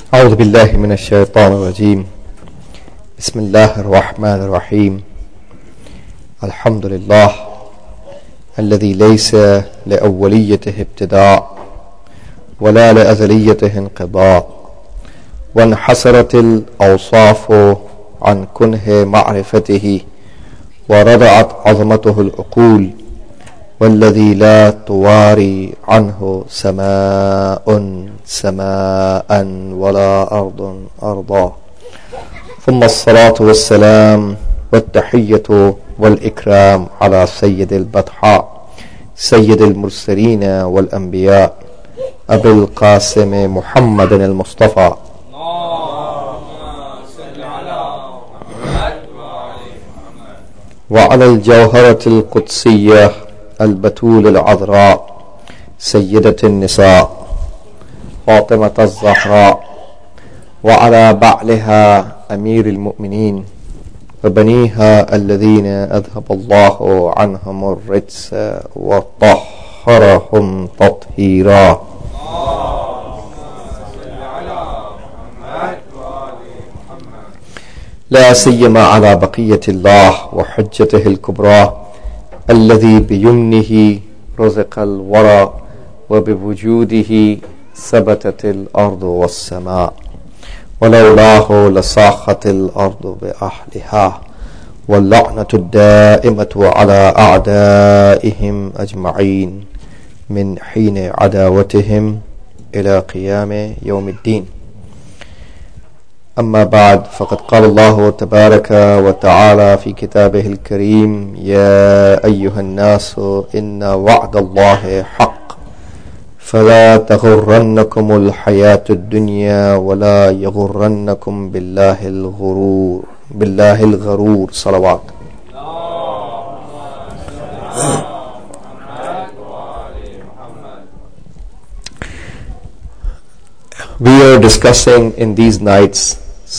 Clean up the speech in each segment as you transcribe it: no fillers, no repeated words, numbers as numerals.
أعوذ بالله من الشيطان الرجيم. بسم الله الرحمن الرحيم. الحمد لله الذي ليس لأوليته ابتداء ولا لأزليته انقضاء، وانحصرت الأوصاف عن كنه معرفته، ورضعت عظمته العقول، والذي لا تواري عنه سماء ولا أرض أرضا. ثم الصلاة والسلام والتحية والإكرام على سيد البطحاء سيد المرسلين والأنبياء أبي القاسم محمد المصطفى، وعلى الجوهرة القدسية البتول العذراء سيدة النساء فاطمة الزهراء، وعلى بعلها أمير المؤمنين وبنيها الذين أذهب الله عنهم الرجس وطهرهم تطهيرا. لا سيما على بقية الله وحجته الكبرى الذي بيمنه رزق الورى، وبوجوده ثبتت الأرض والسماء، ولولاه لصاخت الأرض بأهلها، واللعنة الدائمة على أعدائهم أجمعين من حين عداوتهم إلى قيام يوم الدين. أما بعد، فقد قال الله تبارك وتعالى في كتابه الكريم: يا أيها الناس إن وعد الله حق فلا تغرنكم الحياة الدنيا ولا يغرنكم بالله الغرور. صلوات. We are discussing in these nights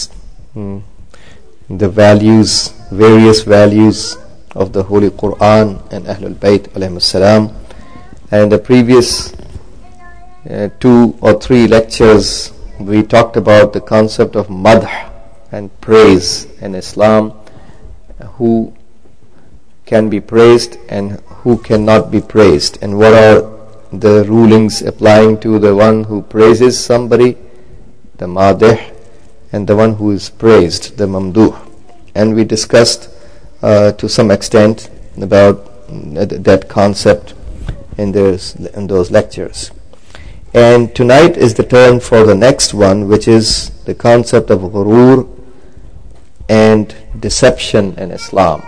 the various values of the Holy Quran and Ahlul Bayt alayhim salam. And in the previous 2 or 3 lectures we talked about the concept of madh and praise in Islam, who can be praised and who cannot be praised, and what are the rulings applying to the one who praises somebody, the madh, and the one who is praised, the mamduh. And we discussed to some extent about that concept in those lectures. And tonight is the turn for the next one, which is the concept of ghurur and deception in Islam.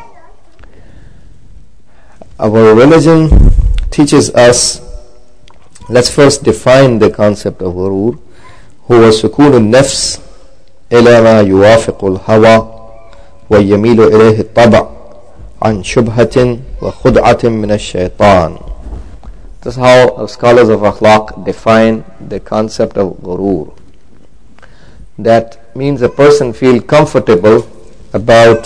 Our religion teaches us, let's first define the concept of ghurur. هو سكون النفس إلى ما يوافق الهوى ويميل إليه الطبع عن شبهة وخدعة من الشيطان. This is how scholars of akhlaq define the concept of ghurur. That means a person feels comfortable about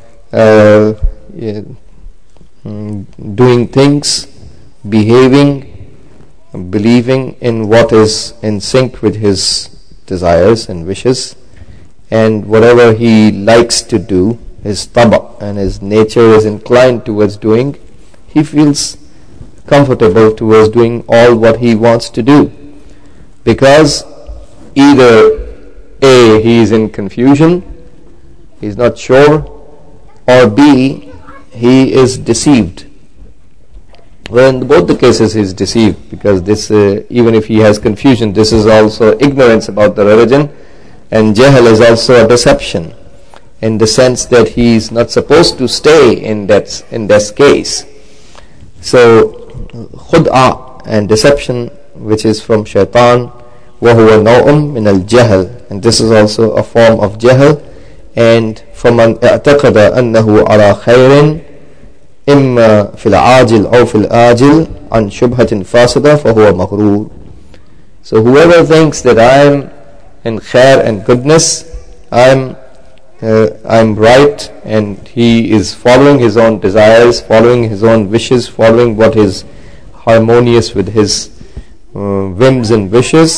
doing things, behaving, believing in what is in sync with his desires and wishes, and whatever he likes to do, his taba and his nature is inclined towards doing, he feels comfortable towards doing all what he wants to do, because either A, he is in confusion, he is not sure, or B, he is deceived. Well, in both the cases he is deceived, because this even if he has confusion, this is also ignorance about the religion, and jahl is also a deception, in the sense that he is not supposed to stay in that case. So khud'a and deception, which is from shaitan, وَهُوَ نَوْءٌ مِنَ الْجَهْلِ, and this is also a form of jahl. And فَمَنْ اعْتَقَدَ أَنَّهُ عَلَى خَيْرٍ إِمَّا فِي الْعَاجِلِ أَوْ فِي الْآجِلِ عَنْ شُبْهَةٍ فَاسِدَةٍ فَهُوَ مَغْرُورٌ. So whoever thinks that I am in khair and goodness, I'm right, and he is following his own desires, following his own wishes, following what is harmonious with his whims and wishes,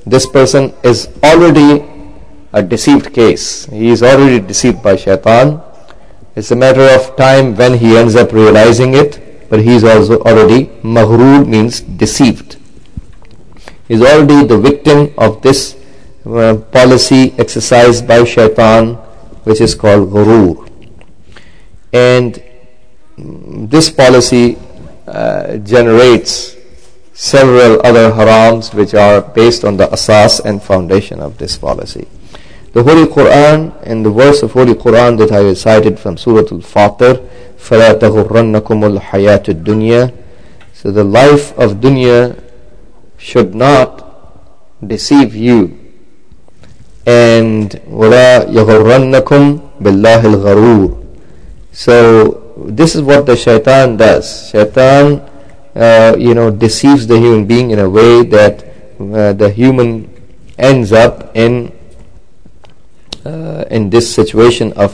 this person is already a deceived case. He is already deceived by shaitan. It's a matter of time when he ends up realizing it, but he is also already maghrur, means deceived. He is already the victim of this policy exercised by shaitan, which is called ghurur. And this policy generates several other harams which are based on the asas and foundation of this policy. The Holy Quran, and the verse of Holy Quran that I recited from Surah Al-Fatir, فَلَا تَغُرَّنَّكُمُ الْحَيَاةُ الدُّنْيَا. So the life of dunya should not deceive you. And وَلَا يَغُرَّنَّكُمْ بِاللَّهِ الْغَرُورِ. So this is what the shaitan does. Shaitan deceives the human being in a way that the human ends up in this situation of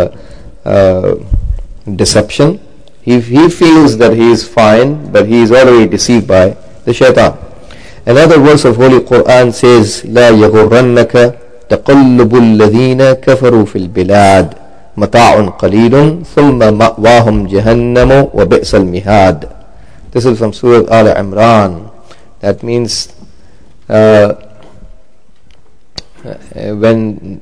deception. He feels that he is fine, but he is already deceived by the shaitan. Another verse of Holy Quran says, لا يغرنك تقلب الذين كفروا في البلاد متاع قليل ثم مأواهم جهنم وبئس المهاد. This is from Surah Al-Imran. That means when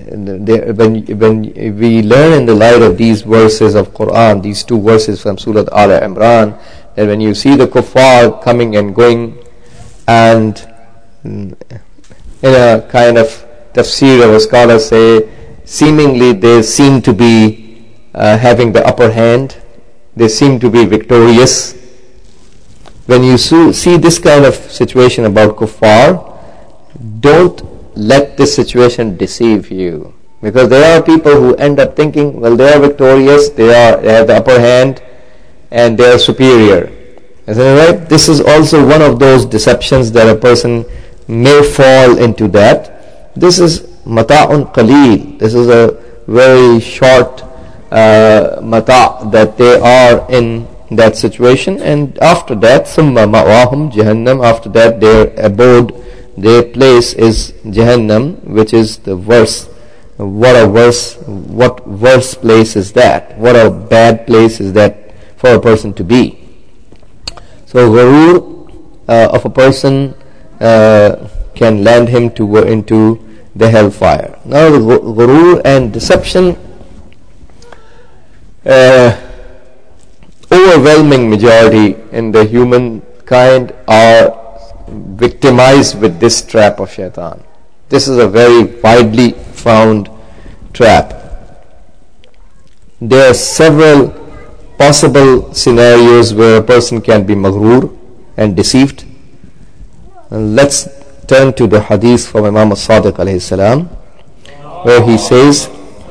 we learn in the light of these verses of Quran, these two verses from Surah Al-Imran, that when you see the kuffar coming and going, and in a kind of tafsir, our scholars say, seemingly they seem to be having the upper hand, they seem to be victorious. When you see this kind of situation about kuffar, don't let this situation deceive you, because there are people who end up thinking, well, they are victorious, they have the upper hand, and they are superior. Isn't it right? This is also one of those deceptions that a person may fall into. That this is mata'un qaleel. This is a very short mata' that they are in that situation, and after that, summa ma'wahum jahannam. After that, their abode, their place is Jahannam, which is the worst. What worse place is that? What a bad place is that for a person to be. So ghurur of a person can land him into the hellfire. Now the ghurur and deception, overwhelming majority in the humankind are victimized with this trap of shaitan. This is a very widely found trap. There are several possible scenarios where a person can be maghrur and deceived. And let's turn to the hadith from Imam as-Sadiq alayhi salam, where he says,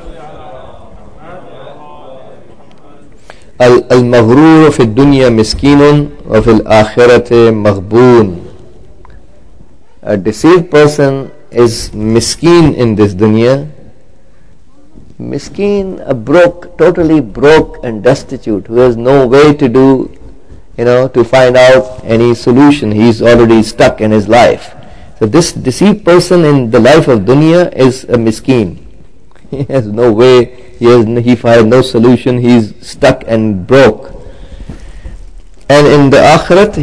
Al-maghrur fi dunya miskinun wa fil akhirati maghbun. A deceived person is miskin in this dunya. Miskin, totally broke and destitute, who has no way to do, to find out any solution. He's already stuck in his life. So this deceived person in the life of dunya is a miskin. He has no way, he finds no solution, he's stuck and broke. And in the akhirat,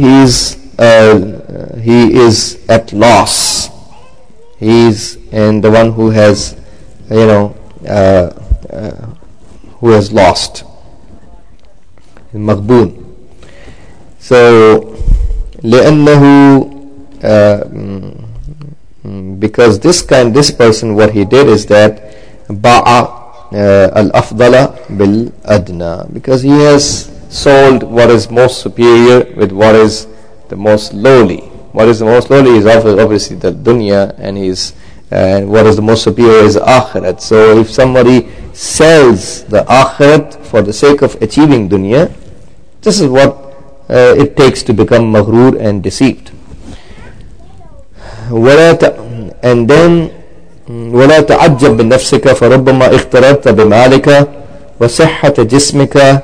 he is at loss. He is the one who has, who has lost. Maghboon. So, لأنه, because this person, what he did is that باع الأفضل بالأدنى, because he has sold what is most superior with what is the most lowly. What is the most lowly is obviously the dunya, and what is the most superior is akhirat. So if somebody sells the akhirat for the sake of achieving dunya, this is what it takes to become maghrur and deceived. And then ولا تعجب بنفسك فربما اغتررت بمالك وصحة جسمك.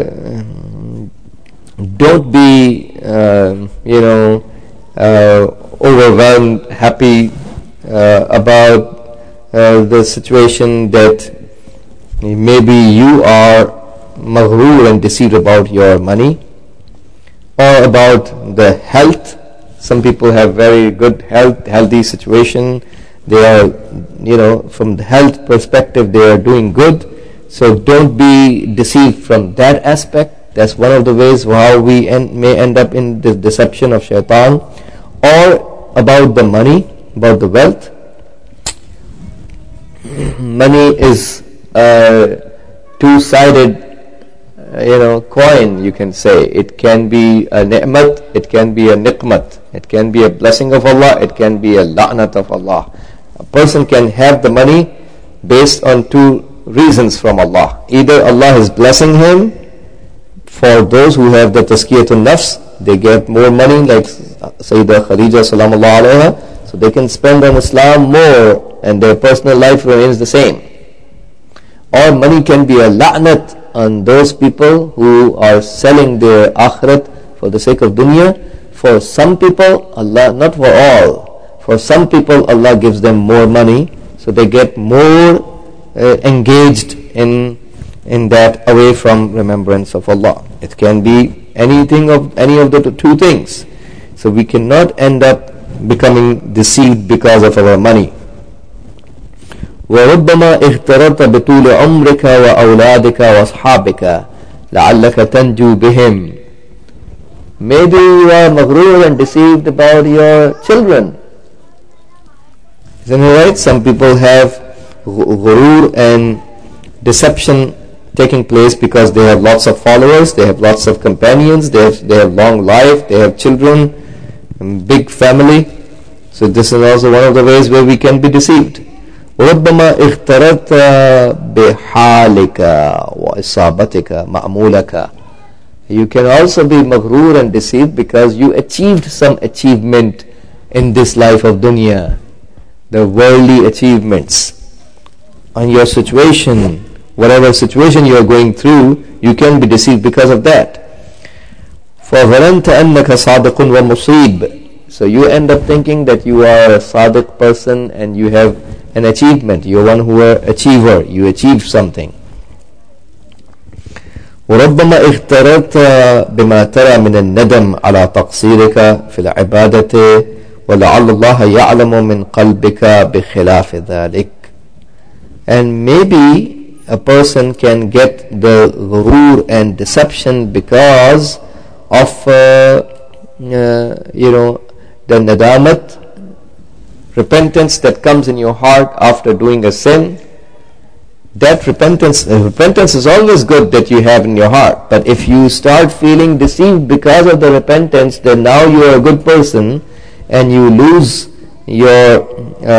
Don't be overwhelmed, happy about the situation that maybe you are maghrur and deceived about your money, or about the health. Some people have very good healthy situation. They are, from the health perspective, they are doing good. So don't be deceived from that aspect. That's one of the ways how we may end up in the deception of shaitan. Or about the money, about the wealth. Money is a two-sided coin, you can say. It can be a ni'mat, it can be a niqmat. It can be a blessing of Allah, it can be a la'nat of Allah. A person can have the money based on two reasons from Allah. Either Allah is blessing him. For those who have the tazkiyatun nafs, they get more money, like Sayyidah Khadija salamallahu alayha, so they can spend on Islam more and their personal life remains the same. Or money can be a la'nat on those people who are selling their akhirat for the sake of dunya. For some people, Allah, not for all, for some people Allah gives them more money, so they get more engaged in that, away from remembrance of Allah. It can be anything of any of the two things. So we cannot end up becoming deceived because of our money. وَرُبَّمَا اغْتَرَرْتَ بِطُولِ عُمْرِكَ وَأَوْلَادِكَ وَأَصْحَابِكَ لَعَلَّكَ تَنْجُو بِهِمْ. Maybe you are maghrur and deceived about your children. Isn't it right? Some people have ghurur and deception taking place because they have lots of followers, they have lots of companions, they have long life, they have children, big family. So this is also one of the ways where we can be deceived. ربما اغتررت بحالك وإصابتك مأمولك. You can also be maghrur and deceived because you achieved some achievement in this life of dunya, the worldly achievements. On your situation, whatever situation you are going through, you can be deceived because of that. فَظَنَنْتَ أَنَّكَ صَادِقٌ وَمُصِيبٌ. So you end up thinking that you are a sadiq person and you have an achievement. You are one who are achiever. You achieved something. وربما اغتررت بما ترى من الندم على تقصيرك في العبادة ولعل الله يعلم من قلبك بخلاف ذلك. And maybe a person can get the ghurur and deception because of the nadamat, repentance that comes in your heart after doing a sin. That repentance is always good that you have in your heart. But if you start feeling deceived because of the repentance, then now you are a good person and you lose your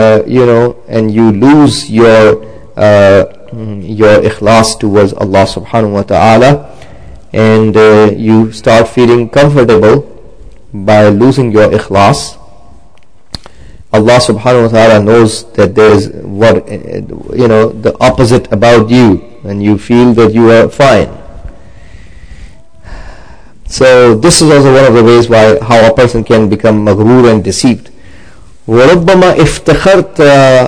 ikhlas towards Allah subhanahu wa ta'ala, and you start feeling comfortable by losing your ikhlas. Allah subhanahu wa ta'ala knows that there is the opposite about you, and you feel that you are fine. So this is also one of the ways how a person can become maghrur and deceived. وَرُبَّمَا افتخرت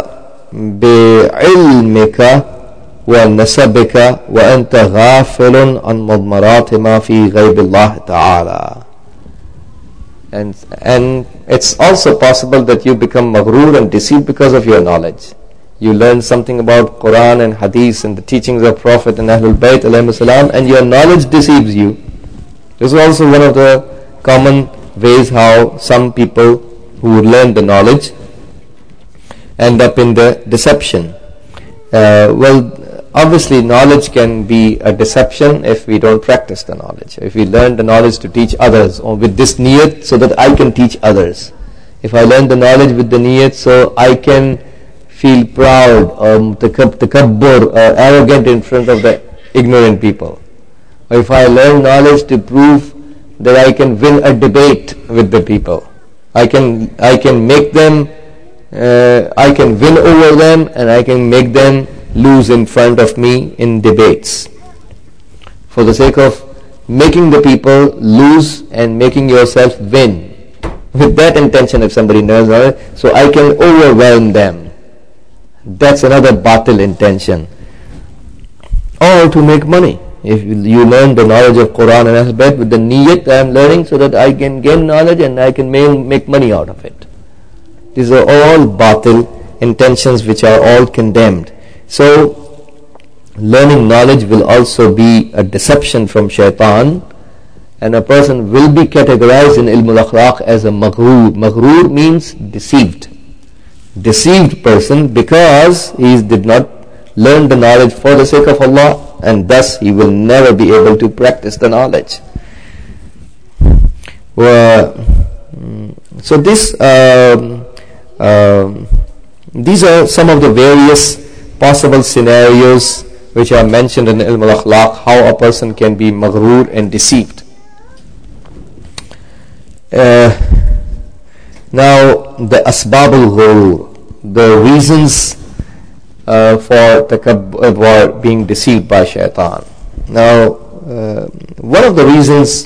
بعلمك ونسبك وأنت غافل عن مضمرات ما في غيب الله تعالى. And it's also possible that you become maghrur and deceived because of your knowledge. You learn something about Quran and Hadith and the teachings of Prophet and Ahlul Bayt alayhi salam, and your knowledge deceives you. This is also one of the common ways how some people who learn the knowledge end up in the deception. Obviously knowledge can be a deception if we don't practice the knowledge. If we learn the knowledge to teach others, or with this niyat so that I can teach others. If I learn the knowledge with the niyat so I can feel proud or takabbur or arrogant in front of the ignorant people. Or if I learn knowledge to prove that I can win a debate with the people. I can make them, I can win over them, and I can make them lose in front of me in debates. For the sake of making the people lose and making yourself win. with that intention if somebody knows knowledge, so I can overwhelm them. That's another batil intention. Or to make money. If you learn the knowledge of Quran and Alphabet with the niyat I am learning so that I can gain knowledge and I can make money out of it. These are all batil intentions which are all condemned. So learning knowledge will also be a deception from shaitan, and a person will be categorized in ilm al-akhlaq as a maghrur. Maghrur means deceived. Deceived person, because he did not learn the knowledge for the sake of Allah, and thus he will never be able to practice the knowledge. So these are some of the various possible scenarios which are mentioned in ilm al-akhlaq, how a person can be maghrur and deceived. Now the asbab al-ghurur, the reasons for being deceived by shaitan. Now one of the reasons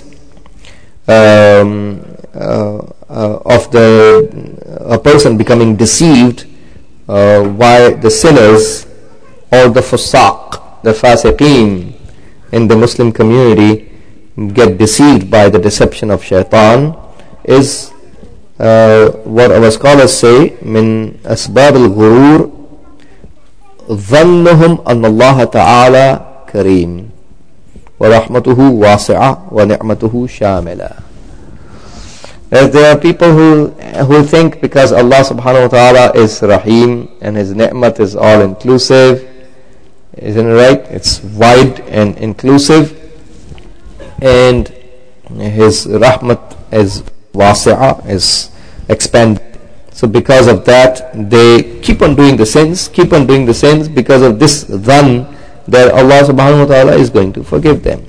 of a person becoming deceived by the sinners or the fusaq, the fasiqeen in the Muslim community get deceived by the deception of shaitan is what our scholars say, min asbab al-ghurur dhannuhum anna Allah ta'ala kareem wa rahmatuhu wasi'ah wa ni'matuhu shamila. There are people who think because Allah subhanahu wa ta'ala is Rahim and His ni'mat is all inclusive, isn't it right? It's wide and inclusive, and His rahmat is wasi'ah, is expanded. So because of that, they keep on doing the sins because of this dhan that Allah subhanahu wa ta'ala is going to forgive them.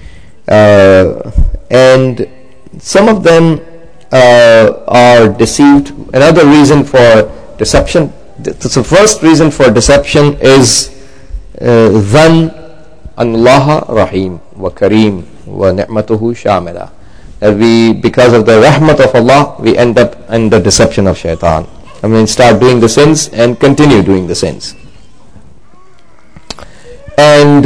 And some of them are deceived. Another reason for deception, the first reason for deception is dhan an Allah Rahim wa Kareem wa ni'matuhu shamila. That because of the rahmat of Allah, we end up in the deception of shaitan. I mean, start doing the sins and continue doing the sins. And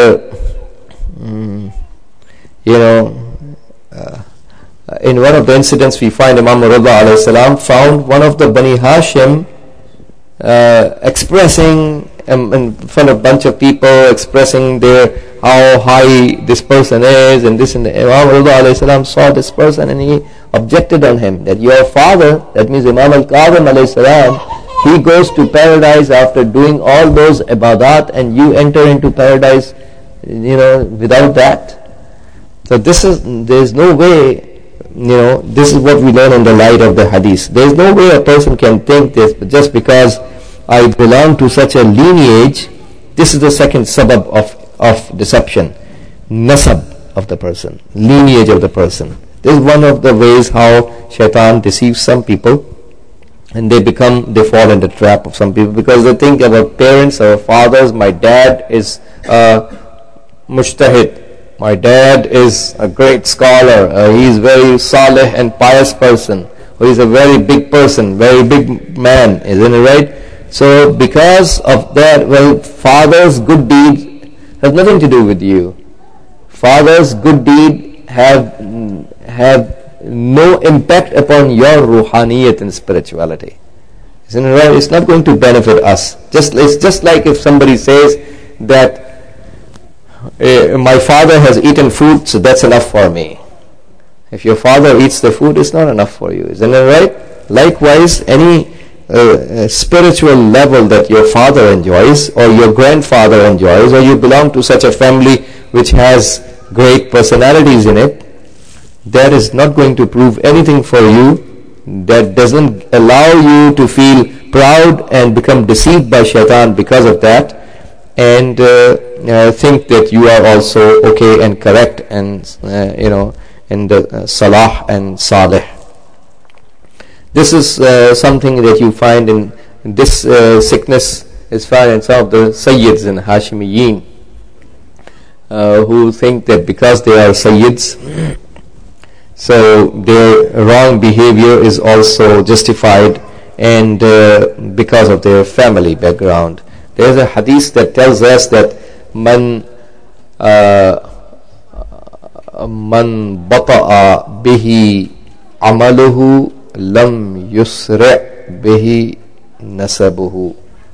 in one of the incidents we find Imam Rida alayhi salam found one of the Bani Hashim expressing in front of a bunch of people, expressing how high this person is and this and that. Imam Rida alayhi salam saw this person and he objected on him that your father, that means Imam al-Kadhim alayhi salam, he goes to paradise after doing all those ibadat and you enter into paradise without that. So there is no way, this is what we learn in the light of the hadith. There is no way a person can think this, but just because I belong to such a lineage, this is the second sabab of deception. Nasab of the person, lineage of the person. This is one of the ways how shaitan deceives some people, and they fall in the trap of some people because they think our parents, our fathers, my dad is mujtahid. My dad is a great scholar. He is very salih and pious person. He is a very big person, very big man, isn't it right? So because of that, father's good deeds has nothing to do with you. Father's good deed have no impact upon your ruhaniyat and spirituality. Isn't it right? It's not going to benefit us. It's just like if somebody says that my father has eaten food, so that's enough for me. If your father eats the food, it's not enough for you. Isn't it right? Likewise, any spiritual level that your father enjoys or your grandfather enjoys, or you belong to such a family which has great personalities in it, that is not going to prove anything for you. That doesn't allow you to feel proud and become deceived by shaitan because of that, and think that you are also okay and correct and in the salah and salih. This is something that you find in this sickness is found in some of the Sayyids and Hashimiyin who think that because they are Sayyids, So their wrong behavior is also justified, and because of their family background. There is a hadith that tells us that man bata'a bihi amaluhu lam yusri' bihi nasabuhu.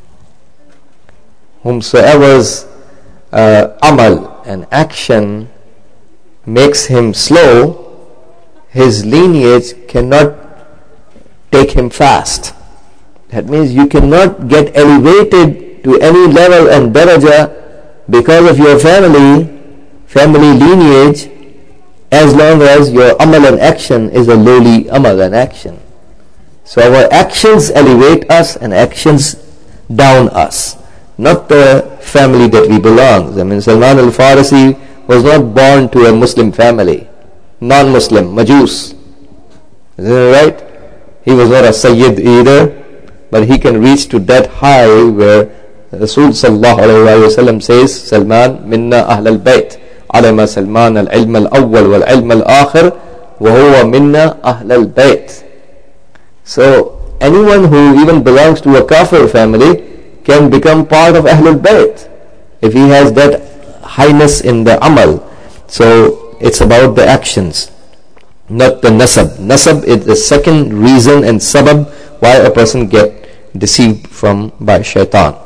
Whomsoever's amal and action makes him slow, his lineage cannot take him fast. That means you cannot get elevated to any level and daraja because of your family lineage, as long as your amal and action is a lowly amal and action. So our actions elevate us and actions down us, not the family that we belong. I mean, Salman al-Farisi was not born to a Muslim family, non-Muslim, Majus. Isn't it right? He was not a Sayyid either, but he can reach to that high where Rasul sallallahu alayhi wa sallam says, Salman minna ahl al-bayt, alama Salman al-ilm al-awwal wal-ilm al-akhir, wa huwa minna ahl al-bayt. So anyone who even belongs to a kafir family can become part of Ahlul Bayt if he has that highness in the amal. So it's about the actions, not the nasab. Nasab is the second reason and sabab why a person get deceived by shaitan.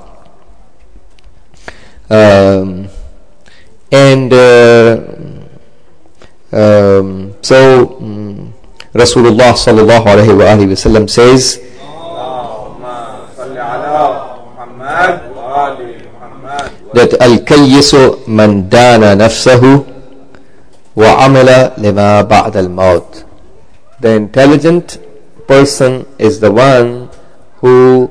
So Rasulullah sallallahu alayhi wa sallam says that al-kayyisu man dana nafsahu wa amila lima ba'd al-maut. The intelligent person is the one who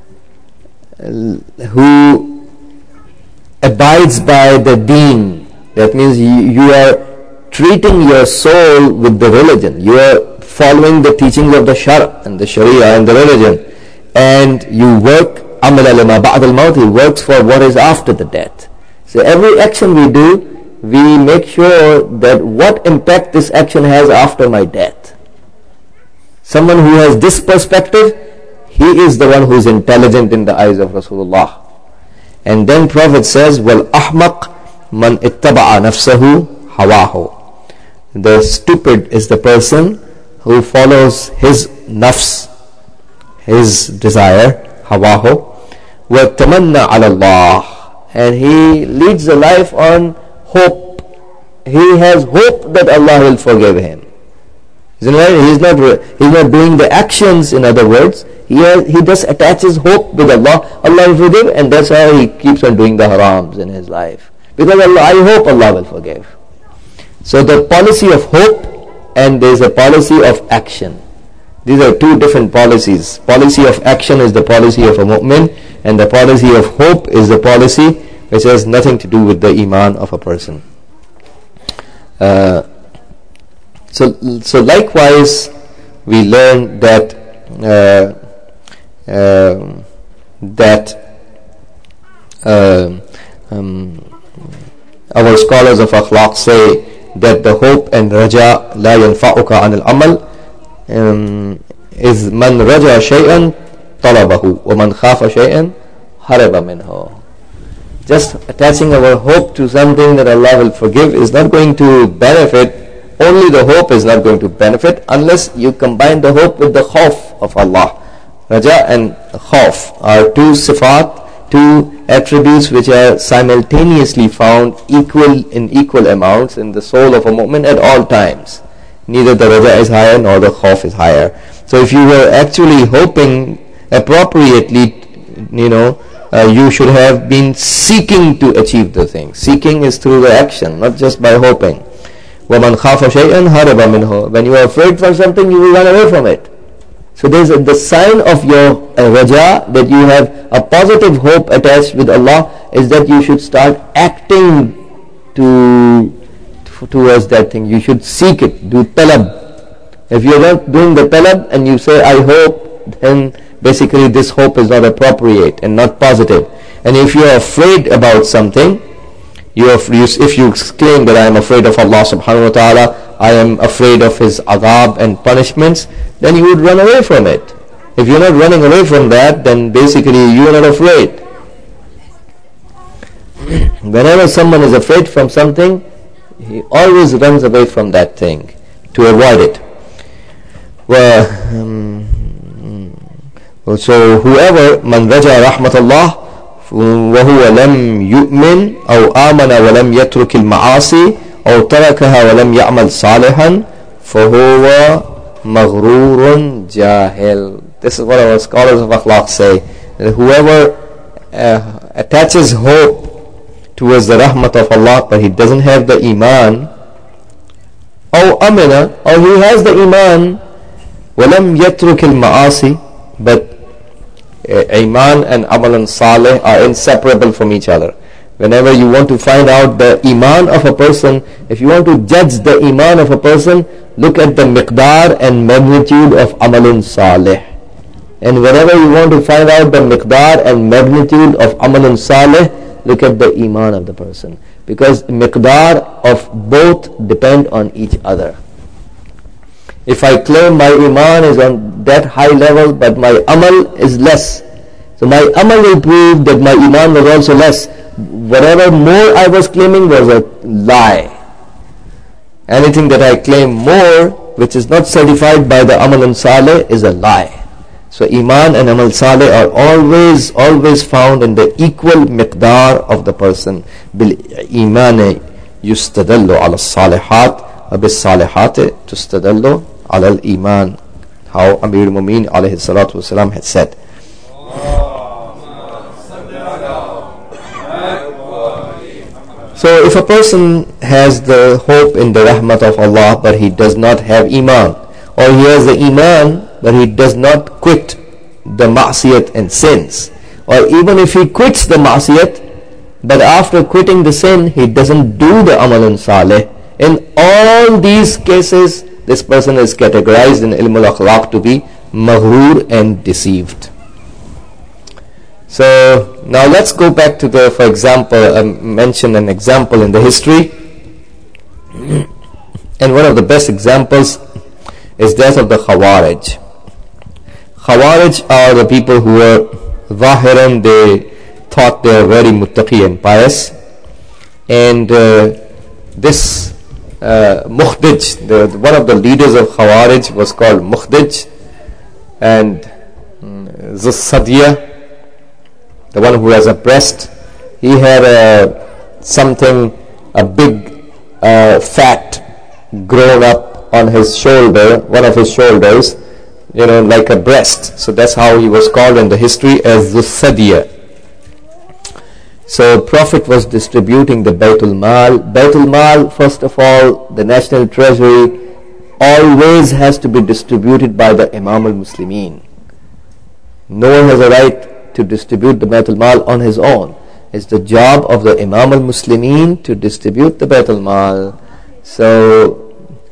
abides by the deen. That means you are treating your soul with the religion. You are following the teachings of the Shar and the Sharia and the religion, and you work amala lima ba'd al-maut. He works for what is after the death. So every action we do, we make sure that what impact this action has after my death. Someone who has this perspective, he is the one who is intelligent in the eyes of Rasulullah. And then Prophet says, wal ahmaq man ittaba'a nafsahu hawahu. The stupid is the person who follows his nafs, his desire, hawahu, wa tamanna ala Allah, and he leads a life on hope. He has hope that Allah will forgive him. Isn't it? He's not doing the actions. In other words, he just attaches hope with Allah. Allah will forgive, and that's how he keeps on doing the harams in his life, because I hope Allah will forgive. So the policy of hope, and there is a policy of action. These are two different policies. Policy of action is the policy of a mu'min, and the policy of hope is the policy which has nothing to do with the iman of a person. So likewise, we learn that our scholars of akhlaq say that the hope and raja la yanfa'uka an al-amal is man raja shay'an talabahu wa man khafa shay'an haraba minhu. Just attaching our hope to something that Allah will forgive is not going to benefit. Only the hope is not going to benefit unless you combine the hope with the khawf of Allah. Raja and khawf are two sifat, two attributes which are simultaneously found in equal amounts in the soul of a mu'min at all times. Neither the raja is higher nor the khawf is higher. So if you were actually hoping appropriately, you should have been seeking to achieve the thing. Seeking is through the action, not just by hoping. وَمَنْ خَافَ شَيْئًا هَرَبَ مِنْهُ. When you are afraid for something, you will run away from it. So there's the sign of your raja, that you have a positive hope attached with Allah, is that you should start acting towards that thing. You should seek it, do talab. If you're not doing the talab and you say, I hope, then basically this hope is not appropriate and not positive. And if you're afraid about something, if you claim that I am afraid of Allah subhanahu wa ta'ala, I am afraid of his adab and punishments, then you would run away from it. If you're not running away from that, then basically you're not afraid. Whenever someone is afraid from something, he always runs away from that thing to avoid it. So whoever man raja rahmatullah وهو لم يؤمن أو آمن ولم يترك المعاصي أو تركها ولم يعمل صالحا فهو مغرور جاهل. This is what our scholars of akhlaq say, that whoever attaches hope towards the rahmat of Allah but he doesn't have the iman, أو أمن, or he has the iman ولم يترك المعاصي, but Iman and Amalan Saleh are inseparable from each other. Whenever you want to find out the Iman of a person, if you want to judge the Iman of a person, look at the miqdar and magnitude of Amalun Saleh. And whenever you want to find out the miqdar and magnitude of Amalun Saleh, look at the Iman of the person. Because miqdar of both depend on each other. If I claim my iman is on that high level, but my amal is less, so my amal will prove that my iman was also less. Whatever more I was claiming was a lie. Anything that I claim more, which is not certified by the amal and saleh, is a lie. So iman and amal saleh are always found in the equal miqdar of the person. Bil iman yustadallu ala salihat, bis salihati tustadallu ala al-iman, how Amir al-Mu'minin alayhi salatu wasalam had said. So if a person has the hope in the rahmat of Allah but he does not have iman, or he has the iman but he does not quit the ma'siyat and sins, or even if he quits the ma'siyat but after quitting the sin he doesn't do the amal and saleh, in all these cases this person is categorized in ilm al-akhlaq to be maghrur and deceived. So now let's go back to the, for example, mention an example in the history. And one of the best examples is that of the Khawarij. Khawarij are the people who were zahiran, they thought they were very muttaqi and pious. And this Mukhdij, one of the leaders of Khawarij was called Mukhdij, and Zusadiyah, the one who has a breast, he had a big fat grown up on his shoulder, one of his shoulders, like a breast. So that's how he was called in the history, as Zusadiyah. So Prophet was distributing the Baytul Mal. Baytul Mal, first of all, the national treasury always has to be distributed by the Imam al-Muslimin. No one has a right to distribute the Baytul Mal on his own. It's the job of the Imam al-Muslimin to distribute the Baytul Mal. So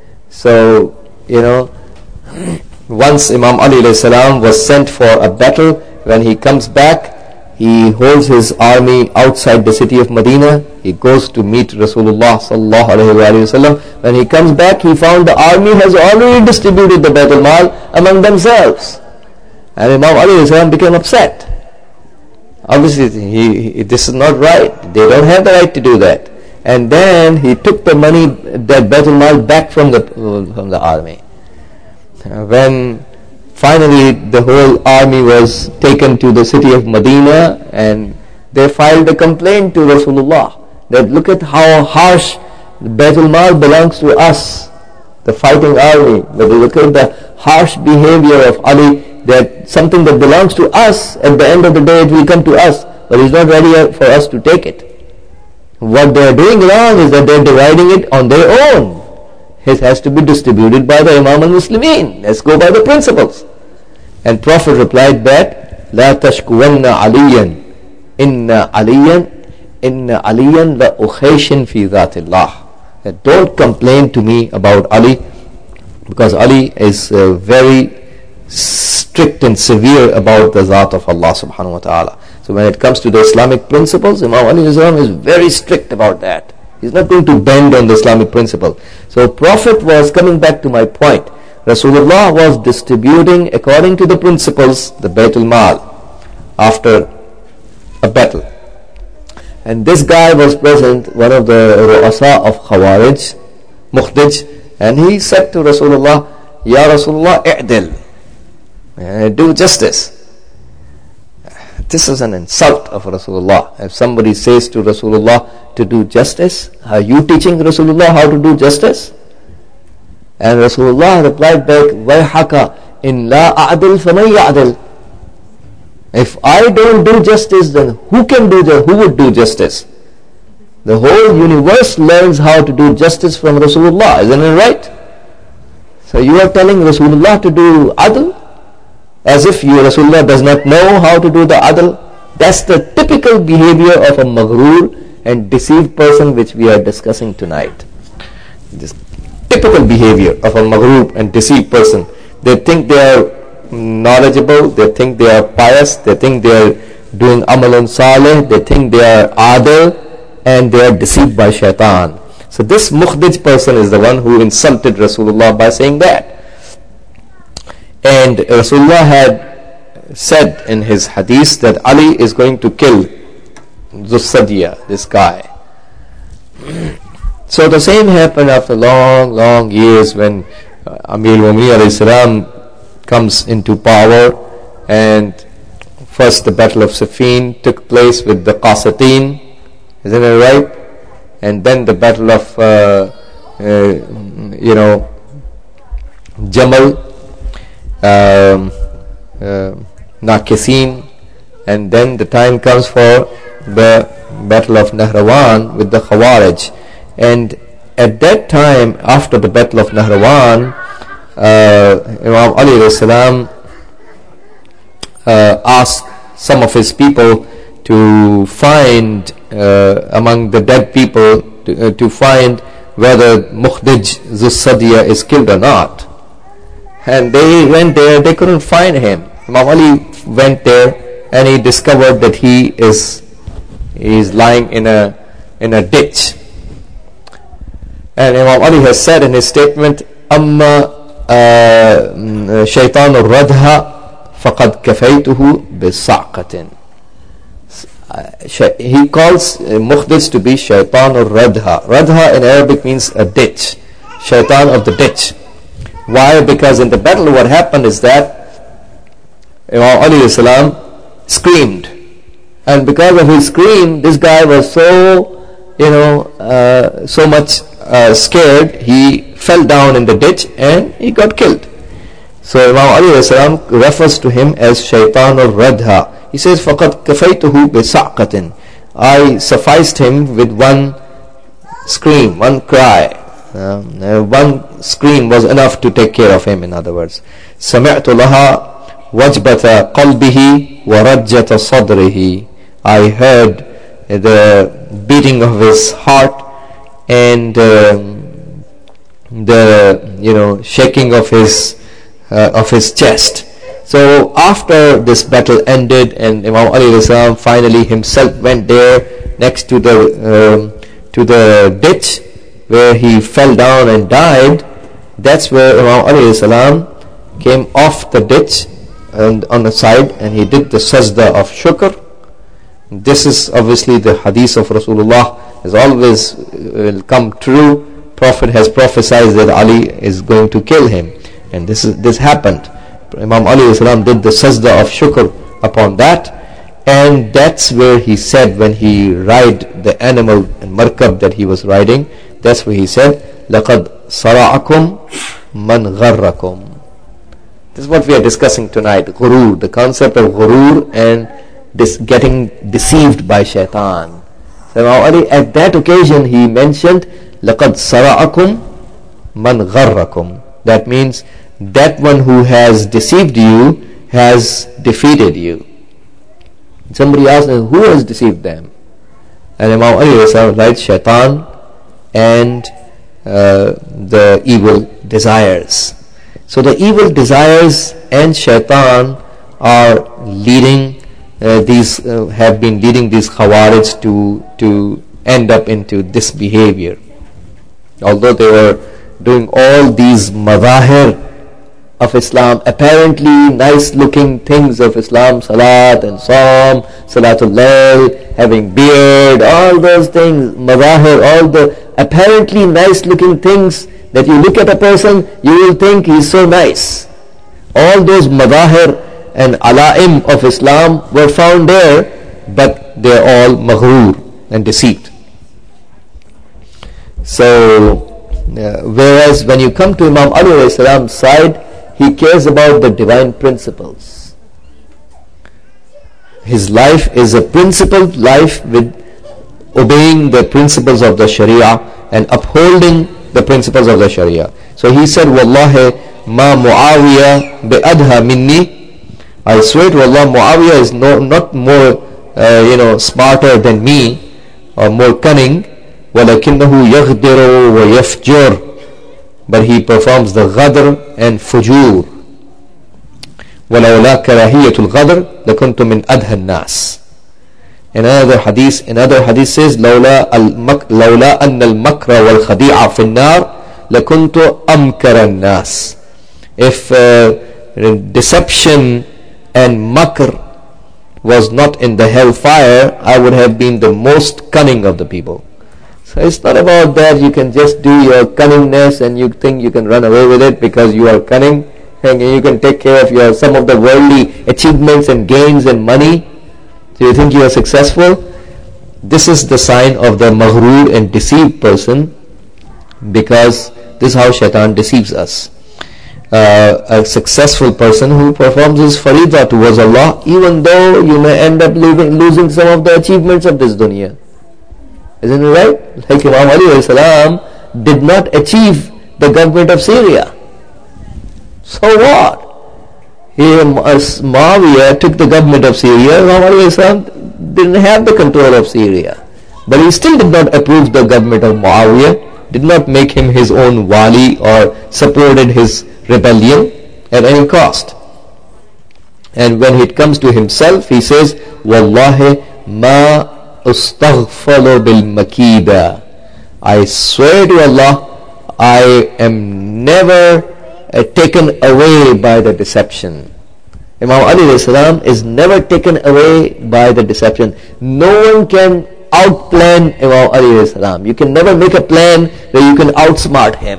once Imam Ali alayhi salam was sent for a battle, when he comes back, he holds his army outside the city of Medina. He goes to meet Rasulullah sallallahu alaihi wasallam. When he comes back, he found the army has already distributed the Baytul Mal among themselves. And Imam Ali alayhi salam became upset. Obviously, this is not right. They don't have the right to do that. And then he took the money, that Baytul Mal, back from the army. When finally the whole army was taken to the city of Medina, and they filed a complaint to Rasulullah that look at how harsh the Baytul Mal belongs to us, the fighting army. But look at the harsh behavior of Ali, that something that belongs to us, at the end of the day it will come to us, but he's not ready for us to take it. What they are doing wrong is that they are dividing it on their own. It has to be distributed by the Imam al-Muslimin. Let's go by the principles. And Prophet replied that, لا تشكون عليا إن عليا لأخيش في ذات الله. That don't complain to me about Ali, because Ali is very strict and severe about the Zat of Allah subhanahu wa ta'ala. So when it comes to the Islamic principles, Imam Ali is very strict about that. He's not going to bend on the Islamic principle. So Prophet was, coming back to my point, Rasulullah was distributing according to the principles the Baytul Mal after a battle. And this guy was present, one of the Ru'asa of Khawarij, Mukhdij, and he said to Rasulullah, Ya Rasulullah, i'dil, do justice. This is an insult of Rasulullah. If somebody says to Rasulullah to do justice, are you teaching Rasulullah how to do justice? And Rasulullah replied back, Wayhaka, in la a'dil faman ya'dil. If I don't do justice, then who would do justice? The whole universe learns how to do justice from Rasulullah, isn't it right? So you are telling Rasulullah to do adl, as if Rasulullah does not know how to do the adl. That's the typical behavior of a maghrur and deceived person which we are discussing tonight. This typical behavior of a maghrur and deceived person. They think they are knowledgeable, they think they are pious, they think they are doing amalun saleh, they think they are adil, and they are deceived by shaitan. So this Mukhdij person is the one who insulted Rasulullah by saying that. And Rasulullah had said in his hadith that Ali is going to kill Zussadiya, this guy. So the same happened after long years when Amir al-Mu'minin alayhi salam comes into power, and first the Battle of Siffin took place with the Qasatin, isn't it right? And then the Battle of Jamal, Nakisin, and then the time comes for the Battle of Nahrawan with the Khawarij. And at that time, after the Battle of Nahrawan, Imam Ali salam asked some of his people to find among the dead people to find whether Mukhdij Zussadiya is killed or not. And they went there, they couldn't find him. Imam Ali went there and he discovered that he is lying in a ditch. And Imam Ali has said in his statement, Amma Shaitan al-Radha faqad kafaytuhu bisa'qatin. He calls Mukhdij to be Shaitan al-Radha. Radha in Arabic means a ditch. Shaitan of the ditch. Why? Because in the battle what happened is that Imam Ali salam screamed. And because of his scream, this guy was so much scared, he fell down in the ditch and he got killed. So Imam Ali salam refers to him as Shaitan al-Radha. He says, فَقَدْ كَفَيْتُهُ بِسَعْقَةٍ. I sufficed him with one scream, one cry. One scream was enough to take care of him, in other words. سَمِعْتُ لَهَا وَجْبَةَ قَلْبِهِ وَرَجَّةَ صَدْرِهِ. I heard the beating of his heart and the shaking of his chest. So after this battle ended and Imam Ali finally himself went there next to the ditch where he fell down and died, that's where Imam Ali came off the ditch and on the side and he did the sajda of shukr. This is obviously the hadith of Rasulullah has always will come true. Prophet has prophesied that Ali is going to kill him, and this happened. Imam Ali did the sajda of shukr upon that, and that's where he said, when he ride the animal and markab that he was riding, that's where he said, لَقَدْ صَرَعَكُمْ مَنْ غَرَّكُمْ. This is what we are discussing tonight, ghurur, the concept of ghurur and getting deceived by shaitan. So Imam Ali, at that occasion, he mentioned, لَقَدْ صَرَعَكُمْ مَنْ غَرَّكُمْ. That means that one who has deceived you has defeated you. Somebody asked him, who has deceived them? And Imam Ali replied, shaitan and the evil desires. So the evil desires and shaitan are leading have been leading these Khawarij to end up into this behavior. Although they were doing all these madahir of Islam, apparently nice looking things of Islam, salat and saum, salatul layl, having beard, all those things, madahir, all the apparently nice looking things that you look at a person, you will think he's so nice. All those madahir and alaim of Islam were found there, but they're all maghrur and deceit. So, whereas when you come to Imam Ali alayhi salam's side, he cares about the divine principles. His life is a principled life with obeying the principles of the Sharia and upholding the principles of the Sharia. So he said, Wallahi ma Muawiyah bi'adha minni. I swear to Allah, Muawiyah is not more smarter than me or more cunning. وَلَكِنَّهُ يَغْدِرُ وَيَفْجُرُ. But he performs the ghadr and fujur. وَلَوْلَا كَرَاهِيَّةُ الْغَدْرِ لَكُنْتُ مِنْ أَدْهَى النَّاسِ. Another hadith says, لَوْلَا أَنَّ الْمَكْرَ وَالْخَدِيعَ فِي النَّارِ لَكُنْتُ أَمْكَرَ النَّاسِ. If deception and makr was not in the hellfire, I would have been the most cunning of the people. So it's not about that you can just do your cunningness and you think you can run away with it because you are cunning and you can take care of some of the worldly achievements and gains and money. So you think you are successful? This is the sign of the maghrur and deceived person, because this is how shaitan deceives us. A successful person who performs his faridah towards Allah, even though you may end up losing some of the achievements of this dunya. Isn't it right? Like Imam Ali alayhi salam did not achieve the government of Syria. So what? Muawiyah took the government of Syria. Imam Ali alayhi salam didn't have the control of Syria. But he still did not approve the government of Muawiyah, did not make him his own wali or supported his rebellion at any cost. And when it comes to himself, he says, Wallahi ma astaghfalu bil makida. I swear to Allah, I am never taken away by the deception. Imam Ali alayhi salam is never taken away by the deception. No one can outplan Imam Ali alayhi salam. You can never make a plan where you can outsmart him.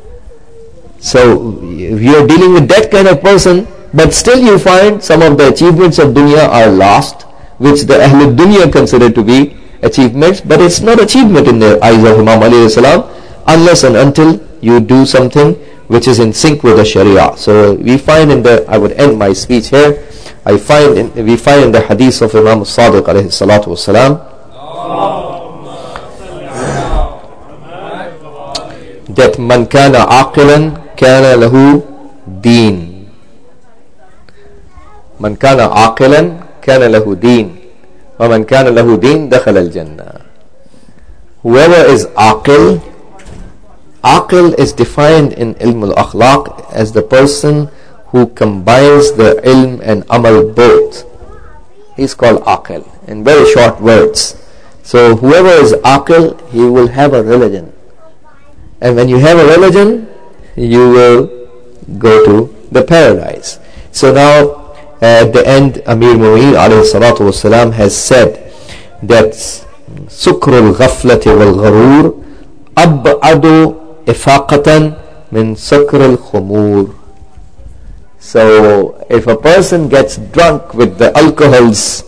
So if you are dealing with that kind of person, but still you find some of the achievements of dunya are lost, which the Ahlul Dunya consider to be achievements, but it's not achievement in the eyes of Imam Ali alayhi salam unless and until you do something which is in sync with the Sharia. So we find I would end my speech here, we find in the hadith of Imam Sadiq alayhi salatu wasalam that man kana aqilan kana lahu deen. Man kana aqilan kana lahu deen. Wa man kana lahu deen dakhala al-jannah. Whoever is aqil is defined in ilm al-akhlaq as the person who combines the ilm and amal both. He's called aqil in very short words. So whoever is aqil, he will have a religion. And when you have a religion, you will go to the paradise. So now at the end, Amir Mu'min alayhi salatu wasalam has said that sukrul ghaflati wal gharur ab'adu ifaqatan min sukrul khumur. So if a person gets drunk with the alcohols,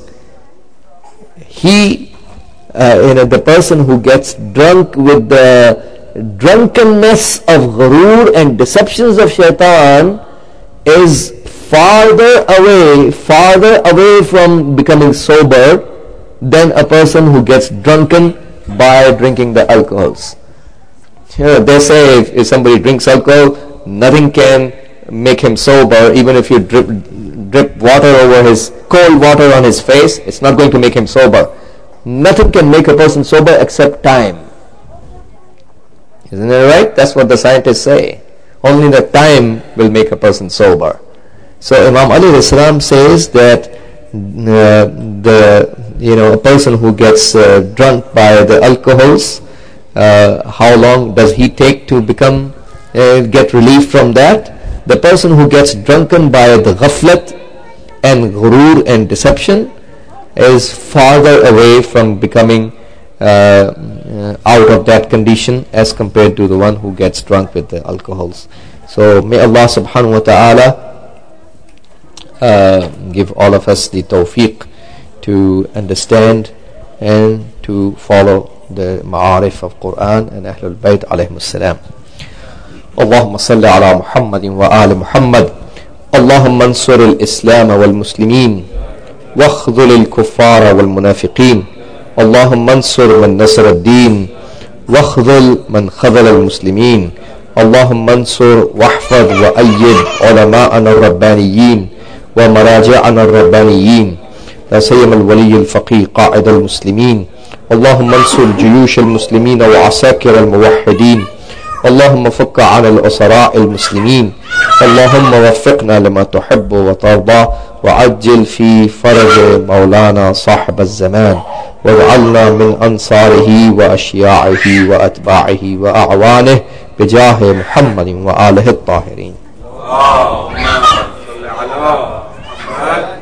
the person who gets drunk with the drunkenness of gharur and deceptions of shaitan is farther away from becoming sober than a person who gets drunken by drinking the alcohols. They say if somebody drinks alcohol, nothing can make him sober. Even if you drip water over his cold water on his face, it's not going to make him sober. Nothing can make a person sober except time. Isn't that right? That's what the scientists say. Only the time will make a person sober. So Imam Ali alayhi salam says that a person who gets drunk by the alcohols, how long does he take to become get relief from that? The person who gets drunken by the ghaflat and ghurur and deception is farther away from becoming out of that condition as compared to the one who gets drunk with the alcohols. So may Allah subhanahu wa ta'ala give all of us the tawfiq to understand and to follow the ma'arif of Quran and Ahlul Bayt alayhim as-salam. Allahumma salli ala Muhammadin wa ali Muhammad. Allahumma ansur al-Islam wal-Muslimin واخذل الكفار والمنافقين. اللهم انصر من نصر الدين واخذل من خذل المسلمين. اللهم انصر واحفظ وأيد علماءنا الربانيين ومراجعنا الربانيين، لا سيما الولي الفقيه قائد المسلمين. اللهم انصر جيوش المسلمين وعساكر الموحدين. اللهم فك عن الأسراء المسلمين. اللهم وفقنا لما تحب وترضى، وعجل في فرج مولانا صاحب الزمان، واجعلنا من أنصاره وأشياعه وأتباعه وأعوانه بجاه محمد وآله الطاهرين. اللهم صل على محمد.